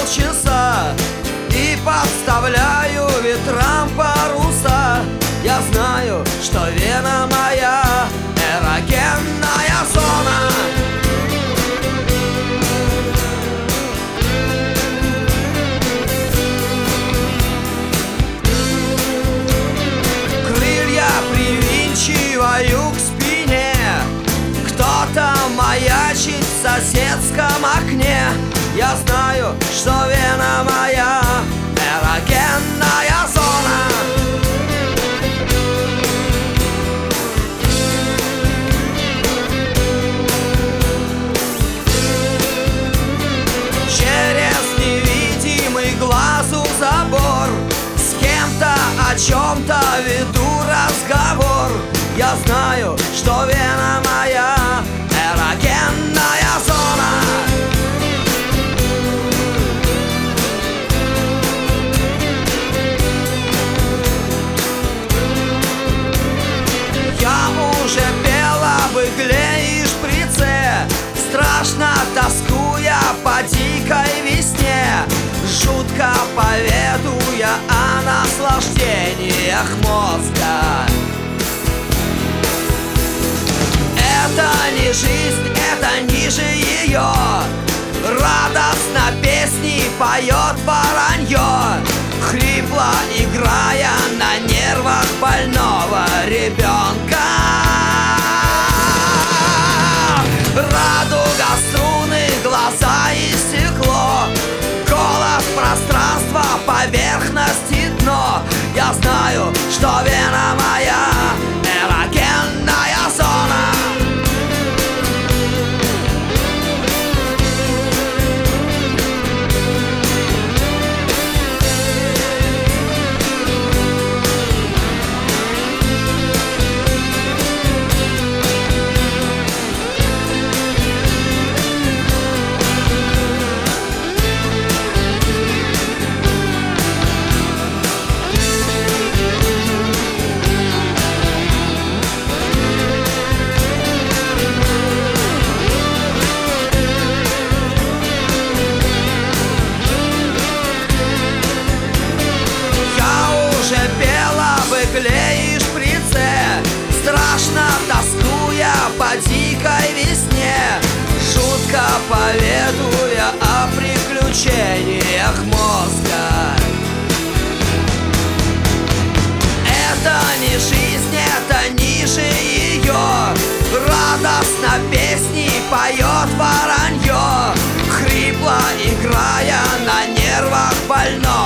полчаса и подставляю ветрам паруса. Я знаю, что вена моя эрогенная зона. Крылья привинчиваю к спине, кто-то маячит в соседском окне. Я знаю, что вена моя эрогенная зона. Через невидимый глазу забор с кем-то о чем-то веду разговор. Я знаю, что вена моя эрогенная зона. Я уже пел об игле и шприце, страшно тоскуя по дикой весне, жутко поведуя о наслаждениях мозга. Это не жизнь, это ниже ее. Радостно песни поет воронье, хрипло играя на нервах больного ребенка. Радуга, струны, глаза и стекло, голос, пространство, поверхность и дно. Я знаю, что вена моя эрогенная зона. И шприце, страшно тоскуя по дикой весне, жутко поведуя о приключениях мозга. Это не жизнь, это ниже ее. Радостно песни поет воронье, хрипло играя на нервах больного